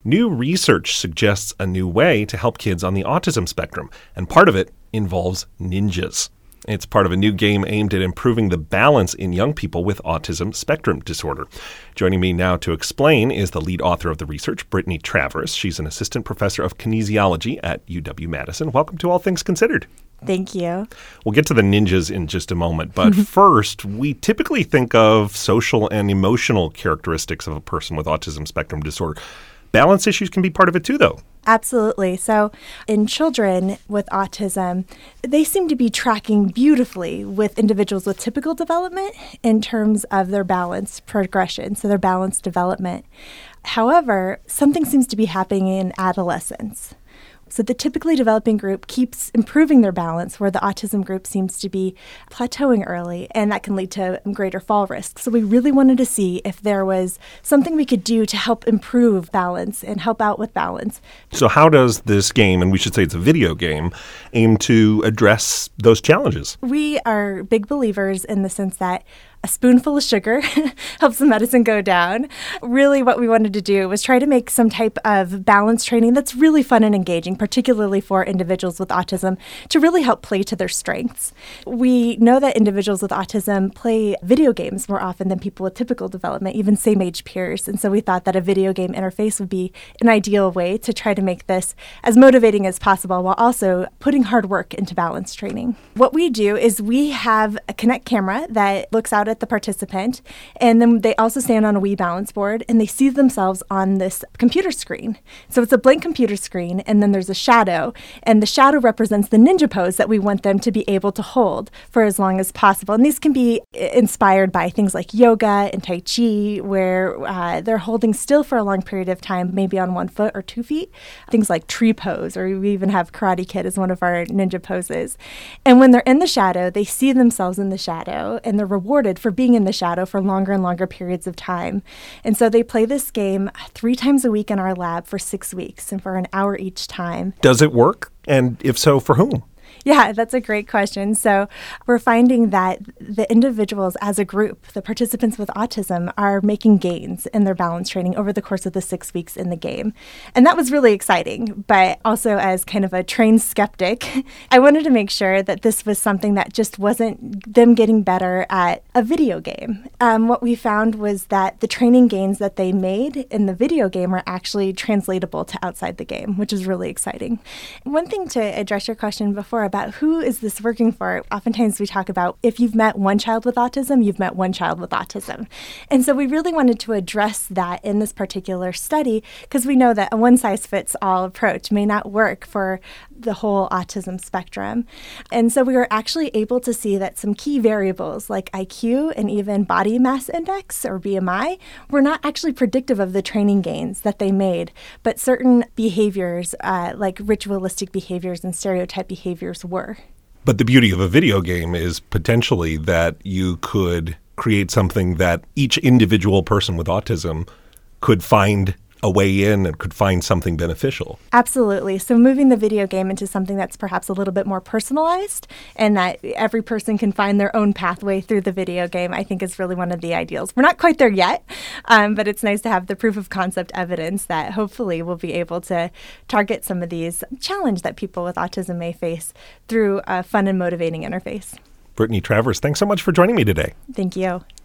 New research suggests a new way to help kids on the autism spectrum, and part of it involves ninjas. It's part of a new game aimed at improving the balance in young people with autism spectrum disorder. Joining me now to explain is the lead author of the research, Brittany Travers. She's an assistant professor of kinesiology at UW-Madison. Welcome to All Things Considered. Thank you. We'll get to the ninjas in just a moment, but first, we typically think of social and emotional characteristics of a person with autism spectrum disorder. Balance issues can be part of it too, though. Absolutely. So in children with autism, they seem to be tracking beautifully with individuals with typical development in terms of their balance progression, so their balance development. However, something seems to be happening in adolescence. So the typically developing group keeps improving their balance, where the autism group seems to be plateauing early, and that can lead to greater fall risk. So we really wanted to see if there was something we could do to help improve balance and help out with balance. So how does this game, and we should say it's a video game, aim to address those challenges? We are big believers in the sense that a spoonful of sugar helps the medicine go down. Really what we wanted to do was try to make some type of balance training that's really fun and engaging, particularly for individuals with autism, to really help play to their strengths. We know that individuals with autism play video games more often than people with typical development, even same-age peers. And so we thought that a video game interface would be an ideal way to try to make this as motivating as possible while also putting hard work into balance training. What we do is we have a Kinect camera that looks out at the participant, and then they also stand on a Wii balance board, and they see themselves on this computer screen. So it's a blank computer screen, and then there's a shadow, and the shadow represents the ninja pose that we want them to be able to hold for as long as possible. And these can be inspired by things like yoga and Tai Chi, where they're holding still for a long period of time, maybe on 1 foot or 2 feet. Things like tree pose, or we even have Karate Kid as one of our ninja poses. And when they're in the shadow, they see themselves in the shadow, and they're rewarded for being in the shadow for longer and longer periods of time. And so they play this game 3 times a week in our lab for 6 weeks and for an hour each time. Does it work? And if so, for whom? Yeah, that's a great question. So we're finding that the individuals as a group, the participants with autism, are making gains in their balance training over the course of the 6 weeks in the game. And that was really exciting. But also as kind of a trained skeptic, I wanted to make sure that this was something that just wasn't them getting better at a video game. What we found was that the training gains that they made in the video game are actually translatable to outside the game, which is really exciting. One thing to address your question before about who is this working for, oftentimes we talk about if you've met one child with autism, you've met one child with autism. And so we really wanted to address that in this particular study because we know that a one-size-fits-all approach may not work for the whole autism spectrum. And so we were actually able to see that some key variables like IQ and even body mass index or BMI were not actually predictive of the training gains that they made, but certain behaviors like ritualistic behaviors and stereotype behaviors were. But the beauty of a video game is potentially that you could create something that each individual person with autism could find a way in and could find something beneficial. Absolutely. So moving the video game into something that's perhaps a little bit more personalized and that every person can find their own pathway through the video game, I think is really one of the ideals. We're not quite there yet, but it's nice to have the proof of concept evidence that hopefully we'll be able to target some of these challenges that people with autism may face through a fun and motivating interface. Brittany Travers, thanks so much for joining me today. Thank you.